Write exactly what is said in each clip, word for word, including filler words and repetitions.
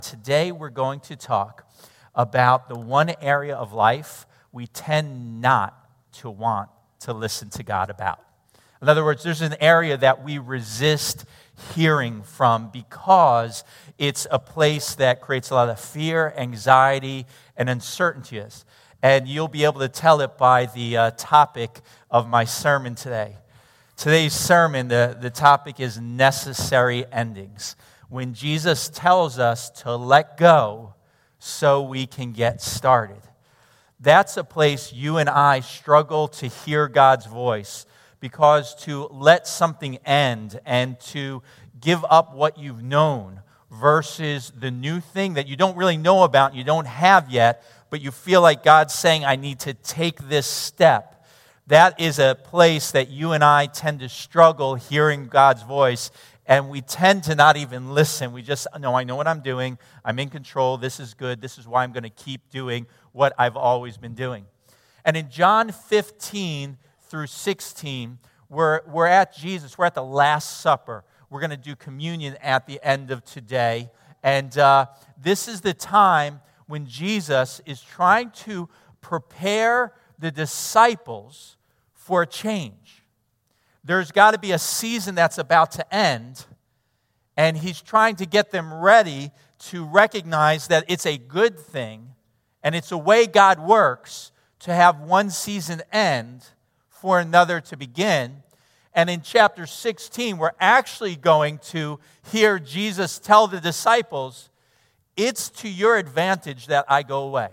Today we're going to talk about the one area of life we tend not to want to listen to God about. In other words, there's an area that we resist hearing from because it's a place that creates a lot of fear, anxiety, and uncertainty. And you'll be able to tell it by the uh, topic of my sermon today. Today's sermon, the, the topic is necessary endings. When Jesus tells us to let go so we can get started. That's a place you and I struggle to hear God's voice, because to let something end and to give up what you've known versus the new thing that you don't really know about, you don't have yet, but you feel like God's saying, I need to take this step. That is a place that you and I tend to struggle hearing God's voice. And we tend to not even listen. We just, no, I know what I'm doing. I'm in control. This is good. This is why I'm going to keep doing what I've always been doing. And in John fifteen through sixteen, we're, we're at Jesus. We're at the Last Supper. We're going to do communion at the end of today. And uh, this is the time when Jesus is trying to prepare the disciples for a change. There's got to be a season that's about to end, and he's trying to get them ready to recognize that it's a good thing, and it's a way God works to have one season end for another to begin. And in chapter sixteen, we're actually going to hear Jesus tell the disciples, it's to your advantage that I go away.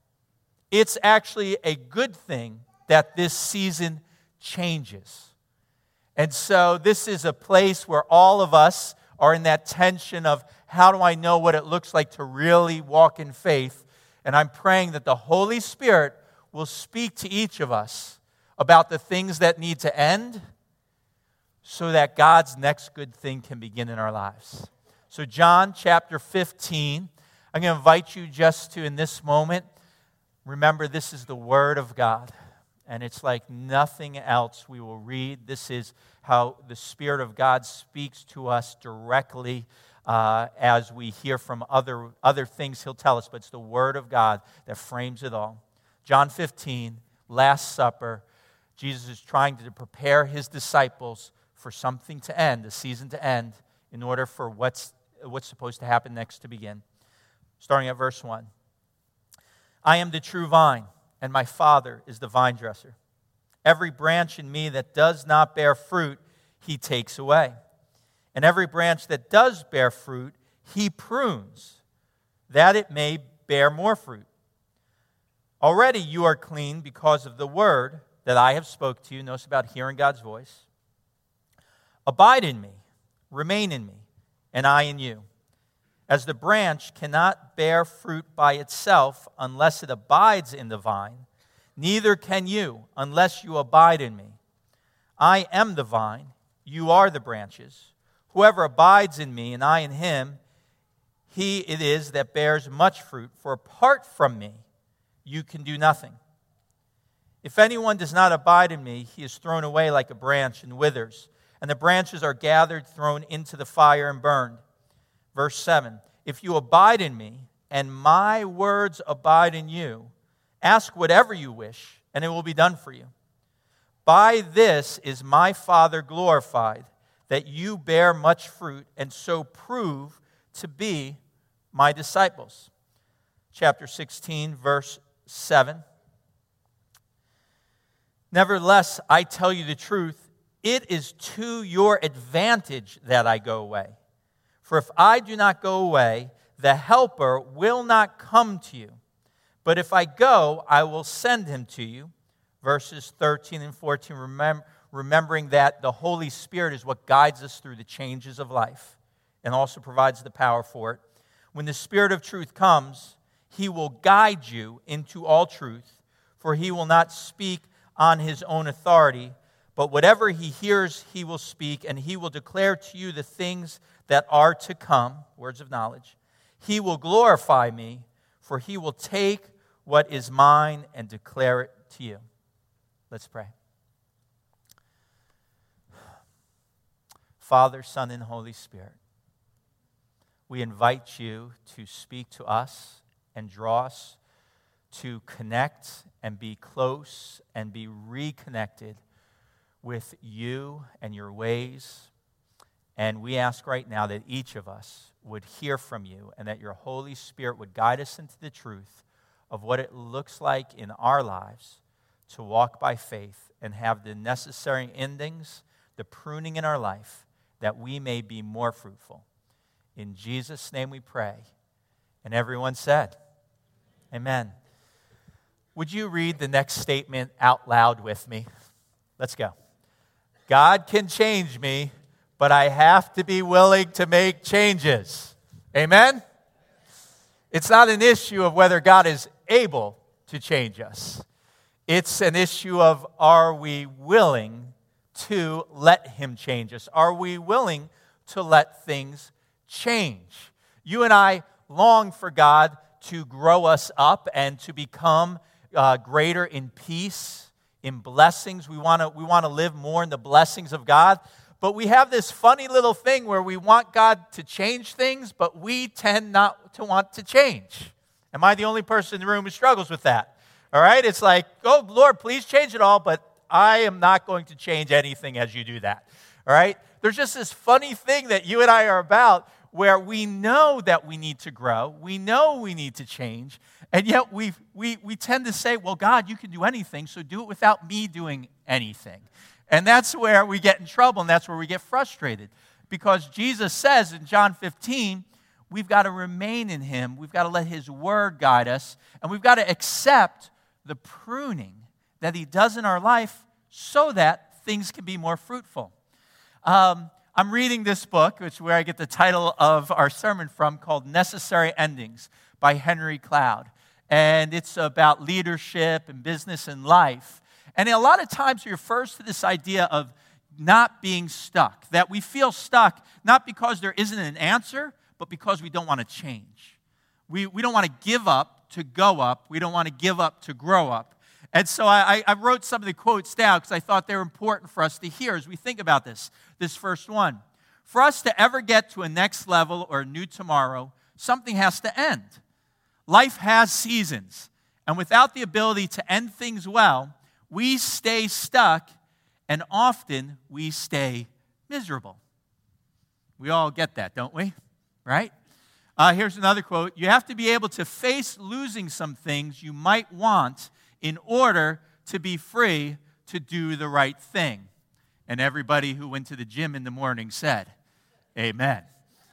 It's actually a good thing that this season changes. And so this is a place where all of us are in that tension of how do I know what it looks like to really walk in faith? And I'm praying that the Holy Spirit will speak to each of us about the things that need to end so that God's next good thing can begin in our lives. So John chapter fifteen, I'm going to invite you just to, in this moment, remember this is the Word of God. And it's like nothing else we will read. This is how the Spirit of God speaks to us directly uh, as we hear from other, other things He'll tell us. But it's the Word of God that frames it all. John fifteen, Last Supper. Jesus is trying to prepare His disciples for something to end, a season to end, in order for what's, what's supposed to happen next to begin. Starting at verse one. I am the true vine, and my Father is the vine dresser. Every branch in me that does not bear fruit, He takes away. And every branch that does bear fruit, He prunes, that it may bear more fruit. Already you are clean because of the word that I have spoke to you. Notice about hearing God's voice. Abide in me, remain in me, and I in you. As the branch cannot bear fruit by itself unless it abides in the vine, neither can you unless you abide in me. I am the vine, you are the branches. Whoever abides in me and I in him, he it is that bears much fruit, for apart from me you can do nothing. If anyone does not abide in me, he is thrown away like a branch and withers, and the branches are gathered, thrown into the fire and burned. Verse seven, if you abide in me, and my words abide in you, ask whatever you wish, and it will be done for you. By this is my Father glorified, that you bear much fruit, and so prove to be my disciples. Chapter sixteen, verse seven. Nevertheless, I tell you the truth, it is to your advantage that I go away. For if I do not go away, the Helper will not come to you. But if I go, I will send him to you. Verses thirteen and fourteen, remember, remembering that the Holy Spirit is what guides us through the changes of life and also provides the power for it. When the Spirit of truth comes, he will guide you into all truth, for he will not speak on his own authority, but whatever he hears, he will speak, and he will declare to you the things that are to come, words of knowledge. He will glorify me, for he will take what is mine and declare it to you. Let's pray. Father, Son, and Holy Spirit, we invite you to speak to us and draw us to connect and be close and be reconnected with you and your ways. And we ask right now that each of us would hear from you and that your Holy Spirit would guide us into the truth of what it looks like in our lives to walk by faith and have the necessary endings, the pruning in our life, that we may be more fruitful. In Jesus' name we pray. And everyone said, amen. Would you read the next statement out loud with me? Let's go. God can change me, but I have to be willing to make changes. Amen? It's not an issue of whether God is able to change us. It's an issue of, are we willing to let him change us? Are we willing to let things change? You and I long for God to grow us up and to become uh, greater in peace, in blessings. We want to we want to live more in the blessings of God. But we have this funny little thing where we want God to change things, but we tend not to want to change. Am I the only person in the room who struggles with that? All right? It's like, oh, Lord, please change it all, but I am not going to change anything as you do that. All right? There's just this funny thing that you and I are about where we know that we need to grow, we know we need to change, and yet we we we tend to say, well, God, you can do anything, so do it without me doing anything. And that's where we get in trouble, and that's where we get frustrated. Because Jesus says in John fifteen, we've got to remain in him, we've got to let his word guide us, and we've got to accept the pruning that he does in our life so that things can be more fruitful. Um, I'm reading this book, which is where I get the title of our sermon from, called Necessary Endings by Henry Cloud. And it's about leadership and business and life. And a lot of times he refers to this idea of not being stuck, that we feel stuck not because there isn't an answer, but because we don't want to change. We, we don't want to give up to go up. We don't want to give up to grow up. And so I, I wrote some of the quotes down because I thought they were important for us to hear as we think about this. This first one. For us to ever get to a next level or a new tomorrow, something has to end. Life has seasons. And without the ability to end things well, we stay stuck and often we stay miserable. We all get that, don't we? Right? Uh, here's another quote. You have to be able to face losing some things you might want in order to be free to do the right thing. And everybody who went to the gym in the morning said, amen.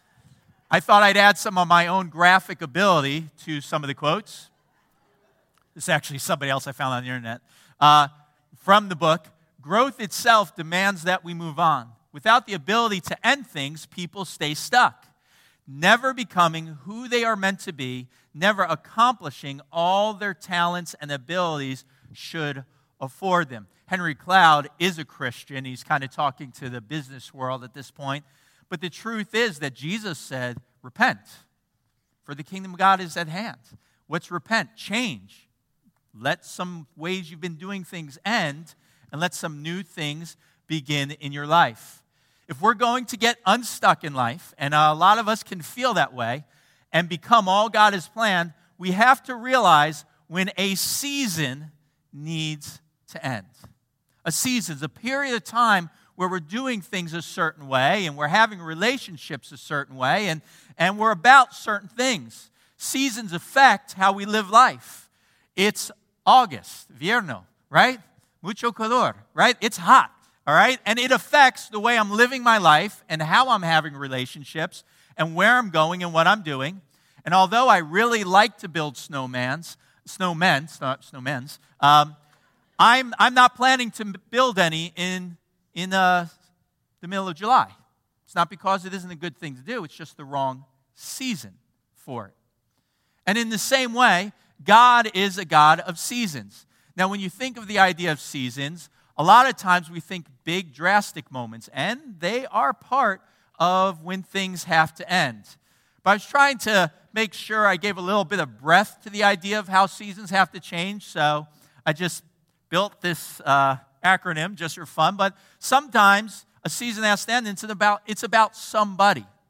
I thought I'd add some of my own graphic ability to some of the quotes. This is actually somebody else I found on the internet. Uh, from the book, growth itself demands that we move on. Without the ability to end things, people stay stuck, never becoming who they are meant to be, never accomplishing all their talents and abilities should afford them. Henry Cloud is a Christian. He's kind of talking to the business world at this point. But the truth is that Jesus said, repent, for the kingdom of God is at hand. What's repent? Change. Let some ways you've been doing things end, and let some new things begin in your life. If we're going to get unstuck in life, and a lot of us can feel that way, and become all God has planned, we have to realize when a season needs to end. A season is a period of time where we're doing things a certain way, and we're having relationships a certain way, and, and we're about certain things. Seasons affect how we live life. It's August, invierno, right? Mucho calor, right? It's hot, all right? And it affects the way I'm living my life and how I'm having relationships and where I'm going and what I'm doing. And although I really like to build snowmans, snowmen, not snowmen's, um, I'm I'm not planning to build any in in uh, the middle of July. It's not because it isn't a good thing to do. It's just the wrong season for it. And in the same way, God is a God of seasons. Now, when you think of the idea of seasons, a lot of times we think big, drastic moments, and they are part of when things have to end. But I was trying to make sure I gave a little bit of breadth to the idea of how seasons have to change, so I just built this uh, acronym just for fun. But sometimes a season has to end, and it's about, it's about somebody.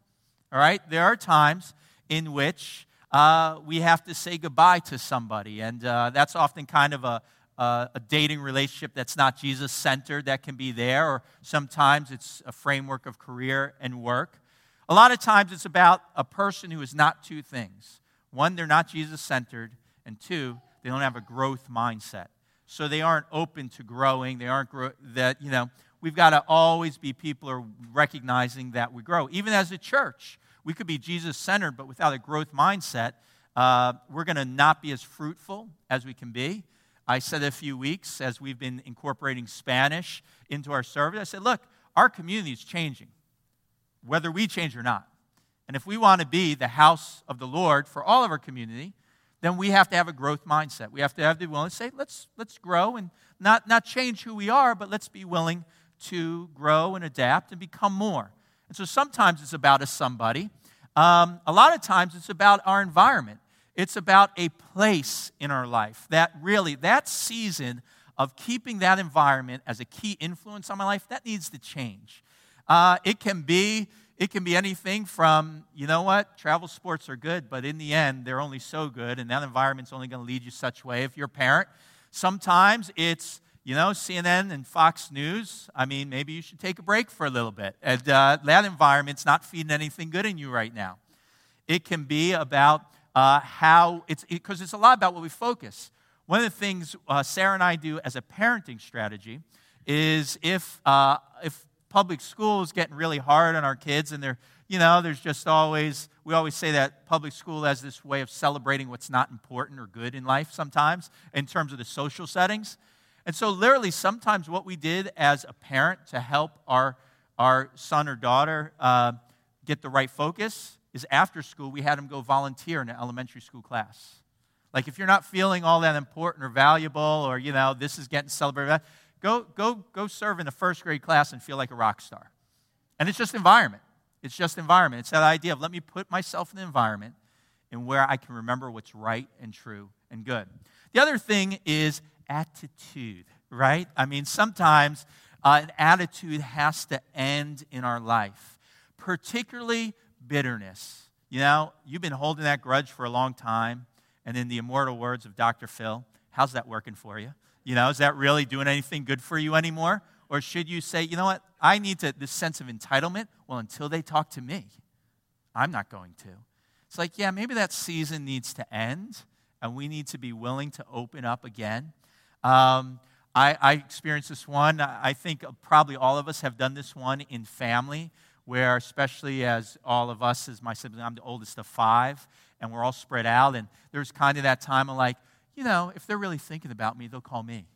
all right? There are times in which uh, we have to say goodbye to somebody, and uh, that's often kind of a, a, a dating relationship that's not Jesus-centered that can be there, or sometimes it's a framework of career and work. A lot of times it's about a person who is not two things. One, they're not Jesus-centered, and two, they don't have a growth mindset. So they aren't open to growing. They aren't grow- that, you know, we've got to always be people who are recognizing that we grow. Even as a church, we could be Jesus-centered, but without a growth mindset, uh, we're going to not be as fruitful as we can be. I said a few weeks as we've been incorporating Spanish into our service, I said, look, our community is changing, whether we change or not. And if we want to be the house of the Lord for all of our community, then we have to have a growth mindset. We have to have the willing to say, let's let's grow and not, not change who we are, but let's be willing to grow and adapt and become more. And so sometimes it's about a somebody. Um, a lot of times it's about our environment. It's about a place in our life that really, that season of keeping that environment as a key influence on my life, that needs to change. Uh, it can be It can be anything from, you know what, travel sports are good, but in the end, they're only so good, and that environment's only going to lead you such way. If you're a parent, sometimes it's, you know, C N N and Fox News. I mean, maybe you should take a break for a little bit. And uh, that environment's not feeding anything good in you right now. It can be about uh, how, it's because it, it's a lot about what we focus. One of the things uh, Sarah and I do as a parenting strategy is if uh, if public school is getting really hard on our kids, and they're, you know, there's just always, we always say that public school has this way of celebrating what's not important or good in life sometimes in terms of the social settings. And so literally sometimes what we did as a parent to help our, our son or daughter uh, get the right focus is after school we had them go volunteer in an elementary school class. Like if you're not feeling all that important or valuable, or, you know, this is getting celebrated, Go, go, go serve in a first grade class and feel like a rock star. And it's just environment. It's just environment. It's that idea of let me put myself in an environment in where I can remember what's right and true and good. The other thing is attitude, right? I mean, sometimes uh, an attitude has to end in our life, particularly bitterness. You know, you've been holding that grudge for a long time, and in the immortal words of Doctor Phil, how's that working for you? You know, is that really doing anything good for you anymore? Or should you say, you know what, I need to, this sense of entitlement, well, until they talk to me, I'm not going to. It's like, yeah, maybe that season needs to end, and we need to be willing to open up again. Um, I, I experienced this one. I think probably all of us have done this one in family, where especially as all of us, as my siblings, I'm the oldest of five, and we're all spread out, and there's kind of that time of like, you know, if they're really thinking about me, they'll call me.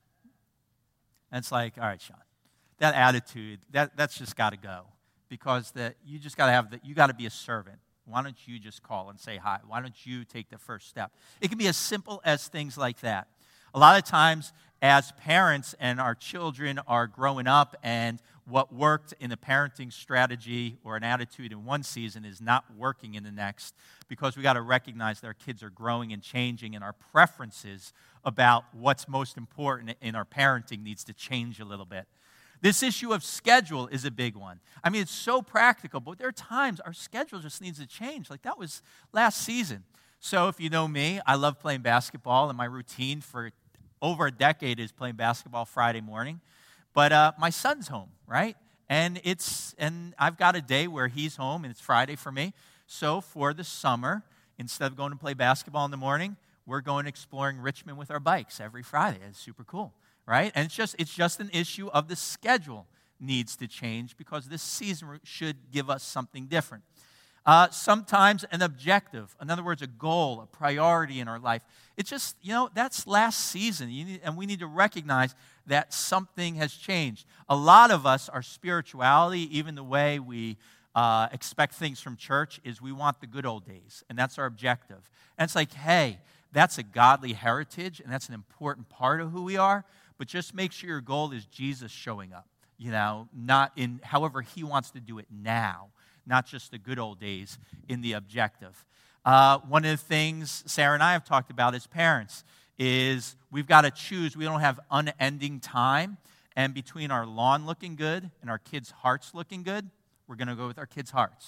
And it's like, all right, Sean, that attitude, that, that's just got to go. Because that you just got to have, that you got to be a servant. Why don't you just call and say hi? Why don't you take the first step? It can be as simple as things like that. A lot of times, as parents and our children are growing up, and what worked in a parenting strategy or an attitude in one season is not working in the next, because we got to recognize that our kids are growing and changing, and our preferences about what's most important in our parenting needs to change a little bit. This issue of schedule is a big one. I mean, it's so practical, but there are times our schedule just needs to change. Like that was last season. So if you know me, I love playing basketball, and my routine for over a decade is playing basketball Friday morning. But uh, my son's home, right? And it's and I've got a day where he's home, and it's Friday for me. So for the summer, instead of going to play basketball in the morning, we're going exploring Richmond with our bikes every Friday. It's super cool, right? And it's just it's just an issue of the schedule needs to change, because this season should give us something different. Uh, sometimes an objective, in other words, a goal, a priority in our life. It's just, you know, that's last season, you need, and we need to recognize that something has changed. A lot of us, our spirituality, even the way we uh, expect things from church, is we want the good old days, and that's our objective. And it's like, hey, that's a godly heritage, and that's an important part of who we are, but just make sure your goal is Jesus showing up, you know, not in however he wants to do it now. Not just the good old days in the objective. Uh, one of the things Sarah and I have talked about as parents is we've got to choose. We don't have unending time. And between our lawn looking good and our kids' hearts looking good, we're going to go with our kids' hearts.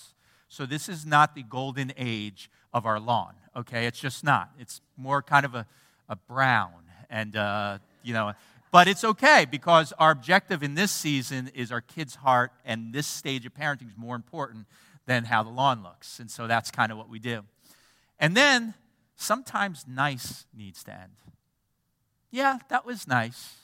So this is not the golden age of our lawn, okay? It's just not. It's more kind of a, a brown, and, uh, you know, but it's okay because our objective in this season is our kid's heart, and this stage of parenting is more important than how the lawn looks. And so that's kind of what we do. And then sometimes nice needs to end. Yeah, that was nice.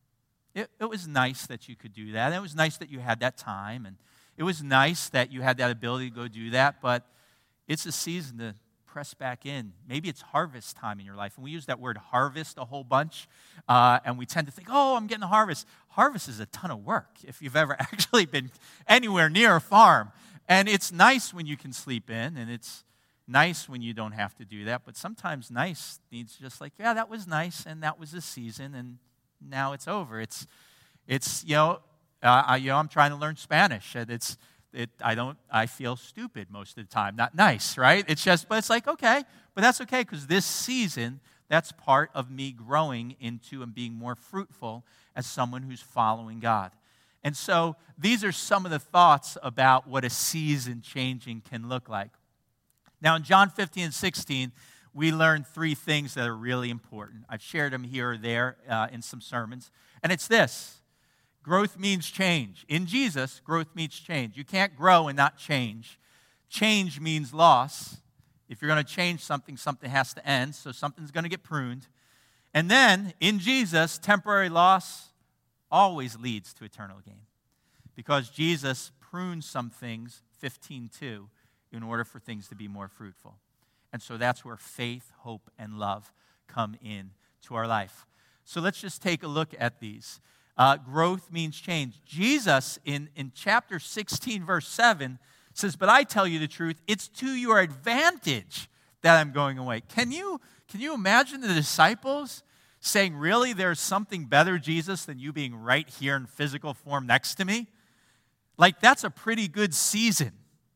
It, it was nice that you could do that. It was nice that you had that time, and it was nice that you had that ability to go do that, but it's a season to press back in. Maybe it's harvest time in your life, and we use that word harvest a whole bunch, uh, and we tend to think, oh, I'm getting the harvest. Harvest is a ton of work if you've ever actually been anywhere near a farm, and it's nice when you can sleep in, and it's nice when you don't have to do that, but sometimes nice needs just like, yeah, that was nice, and that was a season, and now it's over. It's, it's you know, uh, I, you know, I'm trying to learn Spanish, and it's, it, I don't, I feel stupid most of the time. Not nice, right? It's just, but it's like, okay, but that's okay, because this season, that's part of me growing into and being more fruitful as someone who's following God. And so these are some of the thoughts about what a season changing can look like. Now, in John fifteen and sixteen, we learn three things that are really important. I've shared them here or there uh, in some sermons. And it's this: growth means change. In Jesus, growth means change. You can't grow and not change. Change means loss. If you're going to change something, something has to end, so something's going to get pruned. And then, in Jesus, temporary loss always leads to eternal gain. Because Jesus prunes some things, fifteen two, in order for things to be more fruitful. And so that's where faith, hope, and love come in to our life. So let's just take a look at these. Uh, growth means change. Jesus, in, in chapter sixteen, verse seven, says, but I tell you the truth, it's to your advantage that I'm going away. Can you, can you imagine the disciples saying, really, there's something better, Jesus, than you being right here in physical form next to me? Like, that's a pretty good season.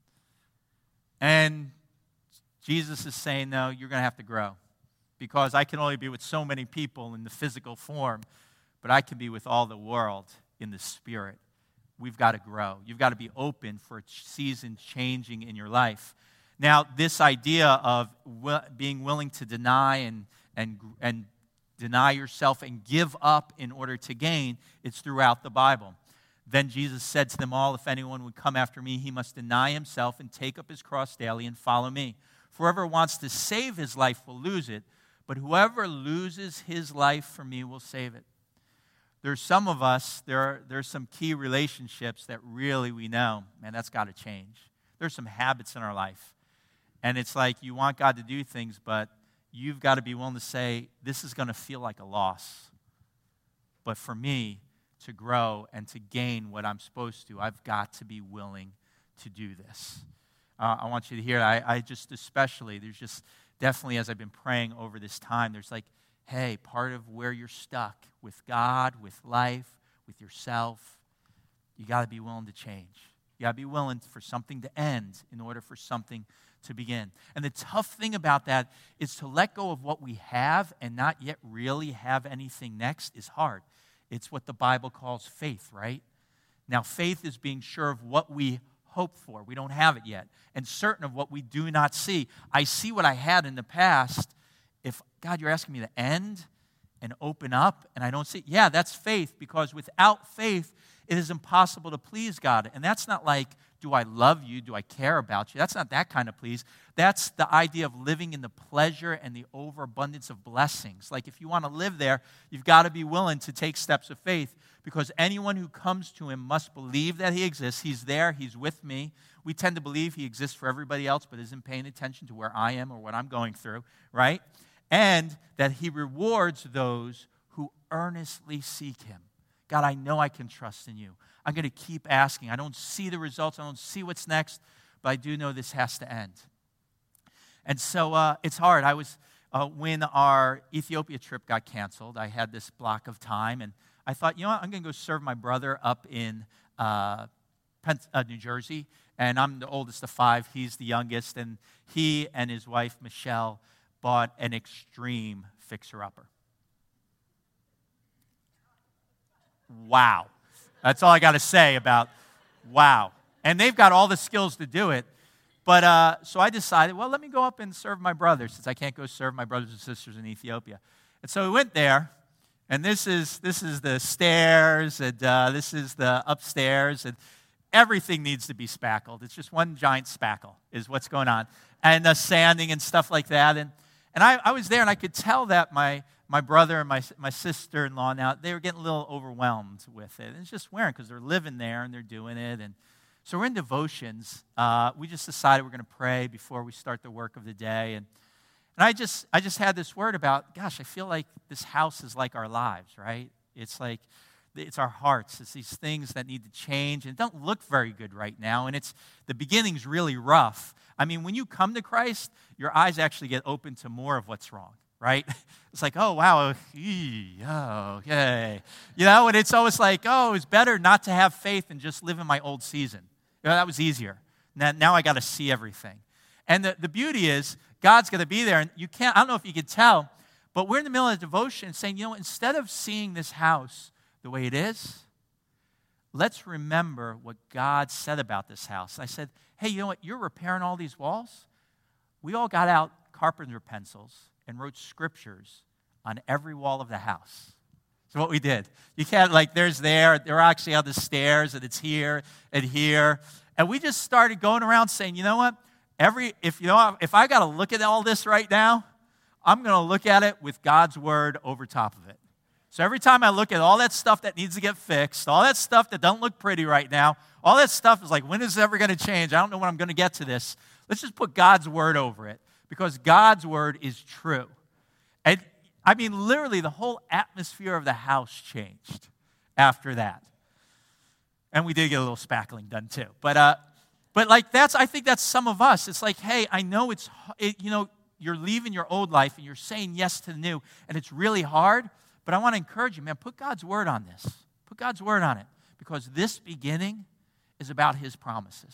And Jesus is saying, no, you're going to have to grow, because I can only be with so many people in the physical form, but I can be with all the world in the spirit. We've got to grow. You've got to be open for a season changing in your life. Now, this idea of being willing to deny and, and, and deny yourself and give up in order to gain, it's throughout the Bible. Then Jesus said to them all, if anyone would come after me, he must deny himself and take up his cross daily and follow me. For whoever wants to save his life will lose it, but whoever loses his life for me will save it. There's some of us, there are there's some key relationships that really we know, man, that's got to change. There's some habits in our life. And it's like you want God to do things, but you've got to be willing to say, this is going to feel like a loss. But for me to grow and to gain what I'm supposed to, I've got to be willing to do this. Uh, I want you to hear, I, I just especially, there's just definitely as I've been praying over this time, there's like, hey, part of where you're stuck with God, with life, with yourself, you got to be willing to change. You got to be willing for something to end in order for something to begin. And the tough thing about that is to let go of what we have and not yet really have anything next is hard. It's what the Bible calls faith, right? Now, faith is being sure of what we hope for. We don't have it yet. And certain of what we do not see. I see what I had in the past. If, God, you're asking me to end and open up, and I don't see it, yeah, that's faith, because without faith, it is impossible to please God. And that's not like, do I love you? Do I care about you? That's not that kind of please. That's the idea of living in the pleasure and the overabundance of blessings. Like if you want to live there, you've got to be willing to take steps of faith, because anyone who comes to him must believe that he exists. He's there. He's with me. We tend to believe he exists for everybody else, but isn't paying attention to where I am or what I'm going through, right? And that he rewards those who earnestly seek him. God, I know I can trust in you. I'm going to keep asking. I don't see the results. I don't see what's next, but I do know this has to end. And so uh, it's hard. I was, uh, when our Ethiopia trip got canceled, I had this block of time, and I thought, you know what, I'm going to go serve my brother up in uh, Penn, uh, New Jersey, and I'm the oldest of five. He's the youngest, and he and his wife, Michelle, bought an extreme fixer-upper. Wow. That's all I got to say about wow. And they've got all the skills to do it. But uh, so I decided, well, let me go up and serve my brothers since I can't go serve my brothers and sisters in Ethiopia. And so we went there, and this is this is the stairs, and uh, this is the upstairs, and everything needs to be spackled. It's just one giant spackle is what's going on, and the sanding and stuff like that. And and I, I was there, and I could tell that my my brother and my my sister-in-law now they were getting a little overwhelmed with it. And it's just wearing because they're living there and they're doing it. And so we're in devotions. Uh, we just decided we're going to pray before we start the work of the day. And and I just I just had this word about, gosh, I feel like this house is like our lives, right? It's like it's our hearts. It's these things that need to change and don't look very good right now. And it's the beginning's really rough. I mean, when you come to Christ, your eyes actually get open to more of what's wrong, right? It's like, oh, wow, ee, oh, okay. You know, and it's always like, oh, it's better not to have faith and just live in my old season. You know, that was easier. Now, now I got to see everything. And the, the beauty is, God's going to be there. And you can't, I don't know if you could tell, but we're in the middle of a devotion saying, you know, instead of seeing this house the way it is, let's remember what God said about this house. And I said, hey, you know what? You're repairing all these walls. We all got out carpenter pencils and wrote scriptures on every wall of the house. So what we did. You can't, like, there's there, they're actually on the stairs, and it's here and here. And we just started going around saying, you know what? Every, if you know, if I got to look at all this right now, I'm going to look at it with God's word over top of it. So every time I look at all that stuff that needs to get fixed, all that stuff that don't look pretty right now, all that stuff is like, when is it ever going to change? I don't know when I'm going to get to this. Let's just put God's word over it, because God's word is true. And I mean, literally, the whole atmosphere of the house changed after that. And we did get a little spackling done too. But, uh, but like, that's, I think that's some of us. It's like, hey, I know it's, it, you know, you're leaving your old life and you're saying yes to the new, and it's really hard. But I want to encourage you, man, put God's word on this. Put God's word on it. Because this beginning is about his promises.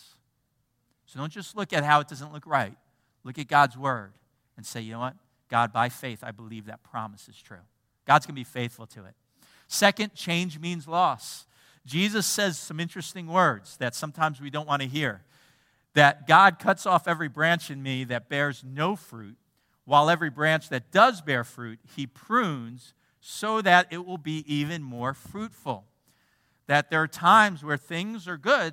So don't just look at how it doesn't look right. Look at God's word and say, you know what? God, by faith, I believe that promise is true. God's going to be faithful to it. Second, change means loss. Jesus says some interesting words that sometimes we don't want to hear. That God cuts off every branch in me that bears no fruit, while every branch that does bear fruit, he prunes so that it will be even more fruitful. That there are times where things are good,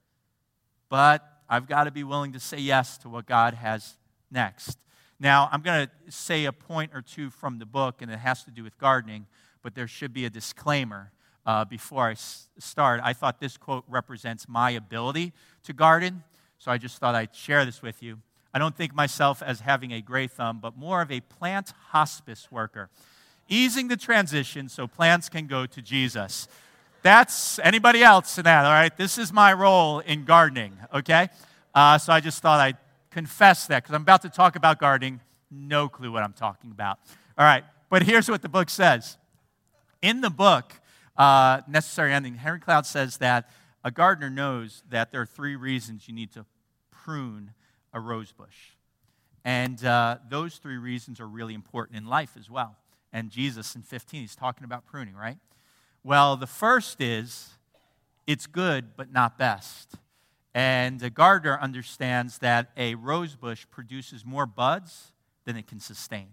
but I've got to be willing to say yes to what God has next. Now, I'm going to say a point or two from the book, and it has to do with gardening, but there should be a disclaimer uh, before I s- start. I thought this quote represents my ability to garden, so I just thought I'd share this with you. I don't think myself as having a gray thumb, but more of a plant hospice worker, easing the transition so plants can go to Jesus. That's anybody else in that, all right? This is my role in gardening, okay? Uh, so I just thought I'd confess that, because I'm about to talk about gardening. No clue what I'm talking about. All right, but here's what the book says. In the book, uh, Necessary Ending, Henry Cloud says that a gardener knows that there are three reasons you need to prune a rose bush. And uh, those three reasons are really important in life as well. And Jesus in fifteen, he's talking about pruning, right? Well, the first is, it's good but not best. And a gardener understands that a rose bush produces more buds than it can sustain.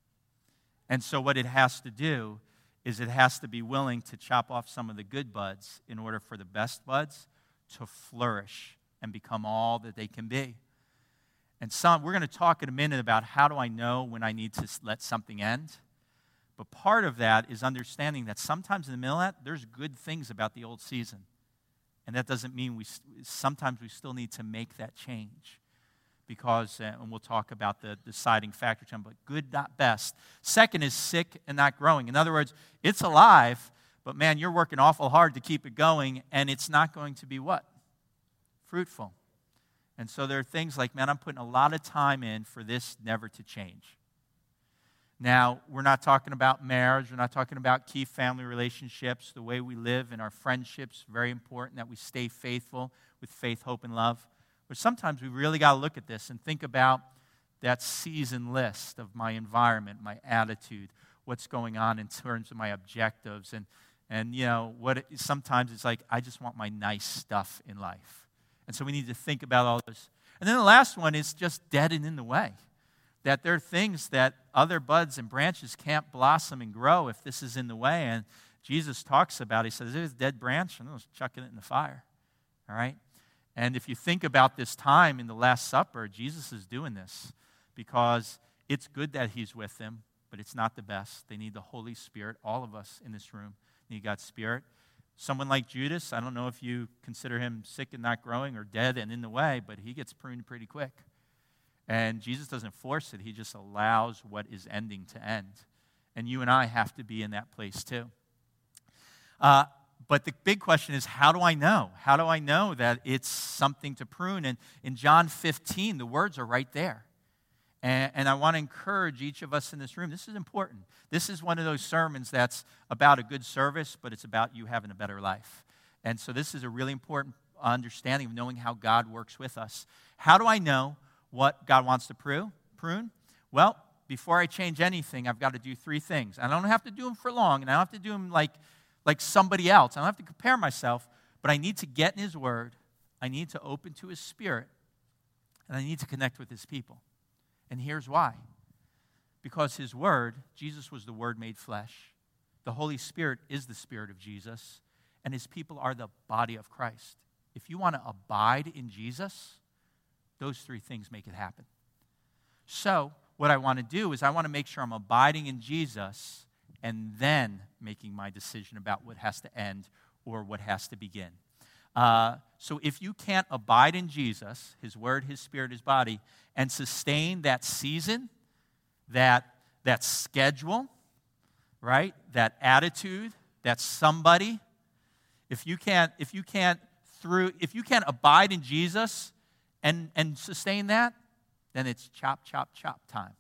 And so what it has to do is it has to be willing to chop off some of the good buds in order for the best buds to flourish and become all that they can be. And some, we're going to talk in a minute about how do I know when I need to let something end. But part of that is understanding that sometimes in the middle of that, there's good things about the old season. And that doesn't mean we, sometimes we still need to make that change. Because, uh, and we'll talk about the deciding factor, but good, not best. Second is sick and not growing. In other words, it's alive, but man, you're working awful hard to keep it going, and it's not going to be what? Fruitful. And so there are things like, man, I'm putting a lot of time in for this never to change. Now, we're not talking about marriage. We're not talking about key family relationships. The way we live and our friendships, very important that we stay faithful with faith, hope, and love. But sometimes we really got to look at this and think about that season list of my environment, my attitude, what's going on in terms of my objectives. And, and you know, what it, sometimes it's like, I just want my nice stuff in life. And so we need to think about all this. And then the last one is just dead and in the way. That there are things that other buds and branches can't blossom and grow if this is in the way. And Jesus talks about, he says, there's a dead branch, and he's chucking it in the fire. All right? And if you think about this time in the Last Supper, Jesus is doing this because it's good that he's with them, but it's not the best. They need the Holy Spirit. All of us in this room need God's Spirit. Someone like Judas, I don't know if you consider him sick and not growing or dead and in the way, but he gets pruned pretty quick. And Jesus doesn't force it. He just allows what is ending to end. And you and I have to be in that place too. Uh, but the big question is, how do I know? How do I know that it's something to prune? And in John fifteen, the words are right there. And, and I want to encourage each of us in this room. This is important. This is one of those sermons that's about a good service, but it's about you having a better life. And so this is a really important understanding of knowing how God works with us. How do I know what God wants to prune? Well, before I change anything, I've got to do three things. I don't have to do them for long, and I don't have to do them like, like somebody else. I don't have to compare myself, but I need to get in His Word. I need to open to His Spirit, and I need to connect with His people. And here's why. Because His Word, Jesus was the Word made flesh. The Holy Spirit is the Spirit of Jesus, and His people are the body of Christ. If you want to abide in Jesus, those three things make it happen. So, what I want to do is I want to make sure I'm abiding in Jesus and then making my decision about what has to end or what has to begin. Uh, so if you can't abide in Jesus, His Word, His Spirit, His body, and sustain that season, that, that schedule, right, that attitude, that somebody, if you can't, if you can't through, if you can't abide in Jesus and, and sustain that, then it's chop, chop, chop time.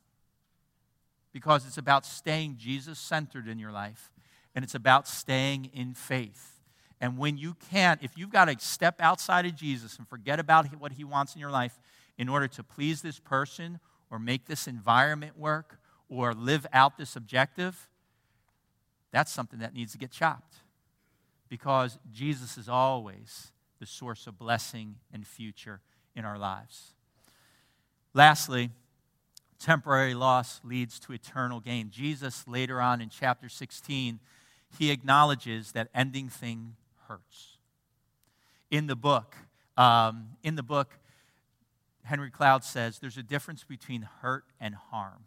Because it's about staying Jesus-centered in your life, and it's about staying in faith. And when you can't, if you've got to step outside of Jesus and forget about what He wants in your life in order to please this person or make this environment work or live out this objective, that's something that needs to get chopped. Because Jesus is always the source of blessing and future in our lives. Lastly, temporary loss leads to eternal gain. Jesus, later on in chapter sixteen, He acknowledges that ending thing hurts. In the book, um, in the book, Henry Cloud says there's a difference between hurt and harm.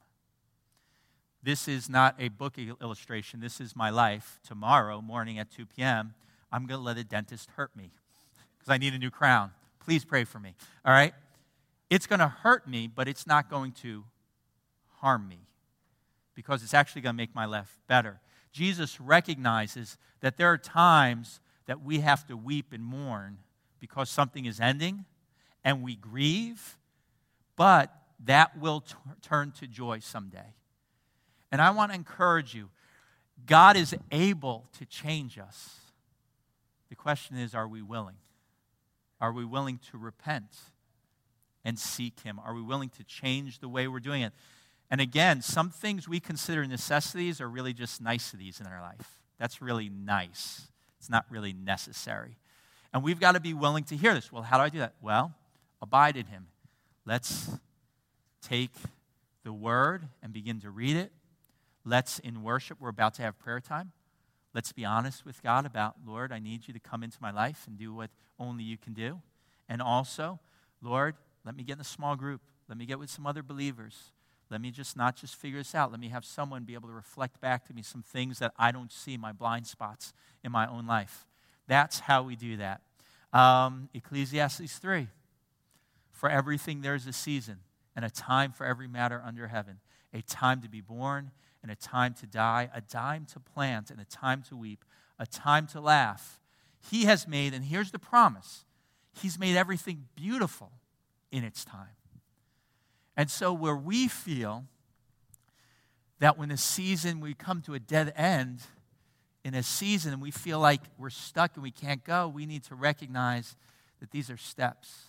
This is not a book illustration. This is my life. Tomorrow morning at two p.m., I'm going to let a dentist hurt me because I need a new crown. Please pray for me, all right? It's going to hurt me, but it's not going to harm me because it's actually going to make my life better. Jesus recognizes that there are times that we have to weep and mourn because something is ending, and we grieve, but that will t- turn to joy someday. And I want to encourage you, God is able to change us. The question is, are we willing? Are we willing to repent and seek Him? Are we willing to change the way we're doing it? And again, some things we consider necessities are really just niceties in our life. That's really nice. It's not really necessary. And we've got to be willing to hear this. Well, how do I do that? Well, abide in Him. Let's take the Word and begin to read it. Let's, in worship, we're about to have prayer time. Let's be honest with God about, Lord, I need You to come into my life and do what only You can do. And also, Lord, let me get in a small group. Let me get with some other believers. Let me just not just figure this out. Let me have someone be able to reflect back to me some things that I don't see, my blind spots in my own life. That's how we do that. Um, Ecclesiastes three. For everything there is a season and a time for every matter under heaven. A time to be born and a time to die. A time to plant and a time to weep. A time to laugh. He has made, and here's the promise, He's made everything beautiful in its time. And so where we feel that when a season, we come to a dead end in a season and we feel like we're stuck and we can't go, we need to recognize that these are steps.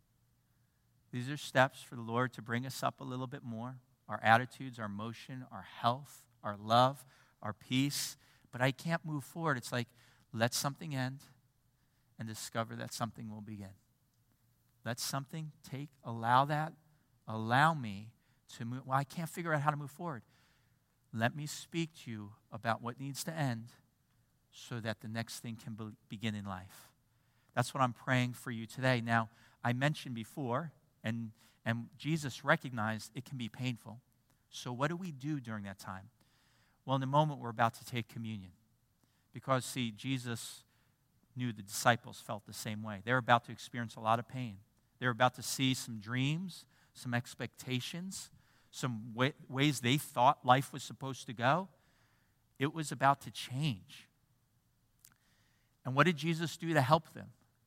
These are steps for the Lord to bring us up a little bit more. Our attitudes, our motion, our health, our love, our peace. But I can't move forward. It's like, let something end and discover that something will begin. let something take, allow that, allow me to move. Well, I can't figure out how to move forward. Let me speak to you about what needs to end so that the next thing can be, begin in life. That's what I'm praying for you today. Now, I mentioned before, and, and Jesus recognized it can be painful. So what do we do during that time? Well, in the moment, we're about to take communion. Because, see, Jesus knew the disciples felt the same way. They're about to experience a lot of pain. They're about to see some dreams, some expectations, some way, ways they thought life was supposed to go. It was about to change. And what did Jesus do to help them?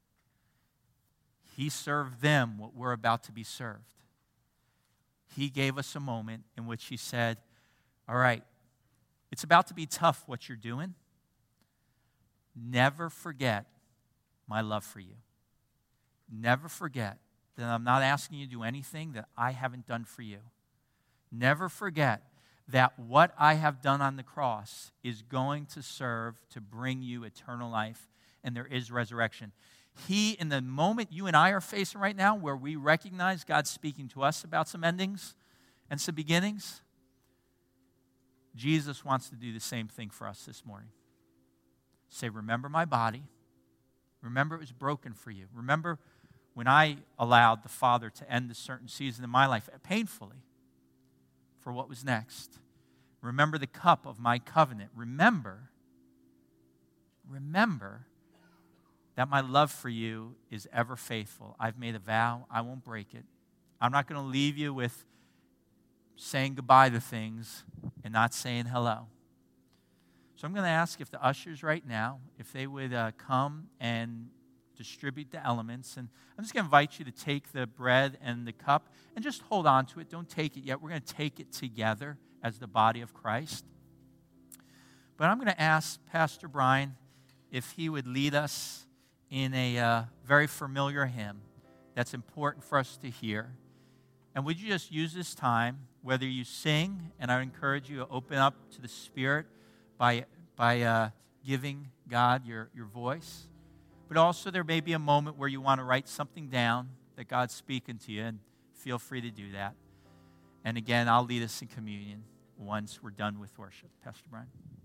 He served them what we're about to be served. He gave us a moment in which he said, all right, it's about to be tough what you're doing. Never forget my love for you. Never forget that I'm not asking you to do anything that I haven't done for you. Never forget that what I have done on the cross is going to serve to bring you eternal life, and there is resurrection. He, in the moment you and I are facing right now, where we recognize God speaking to us about some endings and some beginnings, Jesus wants to do the same thing for us this morning. Say, remember my body. Remember it was broken for you. Remember when I allowed the Father to end a certain season in my life, painfully, for what was next. Remember the cup of my covenant. Remember, remember that my love for you is ever faithful. I've made a vow. I won't break it. I'm not going to leave you with saying goodbye to things and not saying hello. So I'm going to ask if the ushers right now, if they would uh, come and distribute the elements. And I'm just going to invite you to take the bread and the cup and just hold on to it. Don't take it yet. We're going to take it together as the body of Christ. But I'm going to ask Pastor Brian if he would lead us in a uh, very familiar hymn that's important for us to hear. And would you just use this time, whether you sing, and I would encourage you to open up to the Spirit by, by uh, giving God your, your voice. But also there may be a moment where you want to write something down that God's speaking to you, and feel free to do that. And again, I'll lead us in communion once we're done with worship. Pastor Brian.